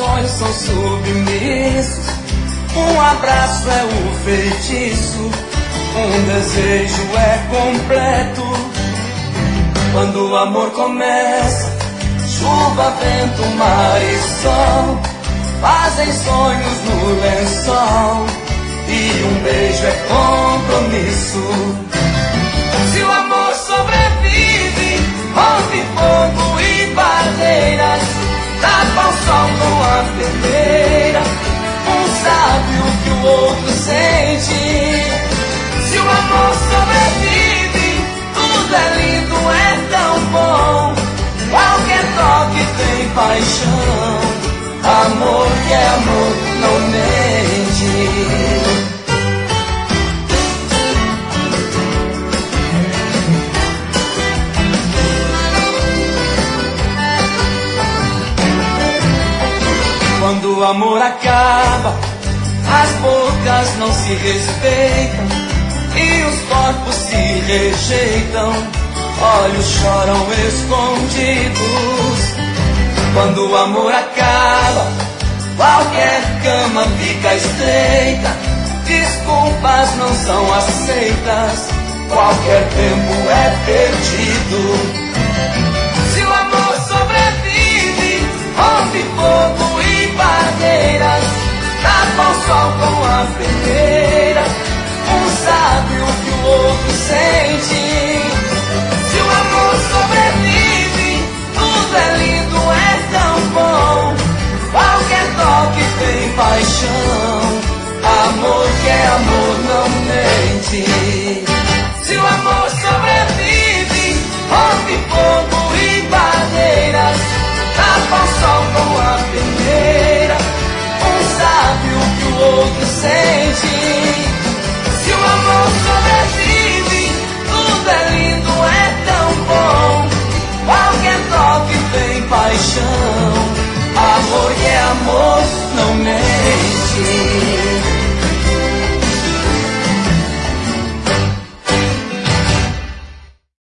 sonhos são submissos, um abraço é um feitiço, um desejo é completo. Quando o amor começa, chuva, vento, mar e sol fazem sonhos no lençol, e um beijo é compromisso. Se o amor sobrevive, rompe fogo e barreiras, tapa o sol com a peneira, um sabe o que o outro sente. Se o amor sobrevive, tudo é lindo, é tão bom, qualquer toque tem paixão. Amor que é amor, não mente. Quando o amor acaba, as bocas não se respeitam e os corpos se rejeitam, olhos choram escondidos. Quando o amor acaba, qualquer cama fica estreita, desculpas não são aceitas, qualquer tempo é perdido. Se o amor sobrevive, rompe fogo e barreiras, tapa o sol com a peneira, um sabe o que o outro sente. Se o amor sobrevive, tudo é lindo, é tão bom, qualquer toque tem paixão. Amor que é amor, não mente.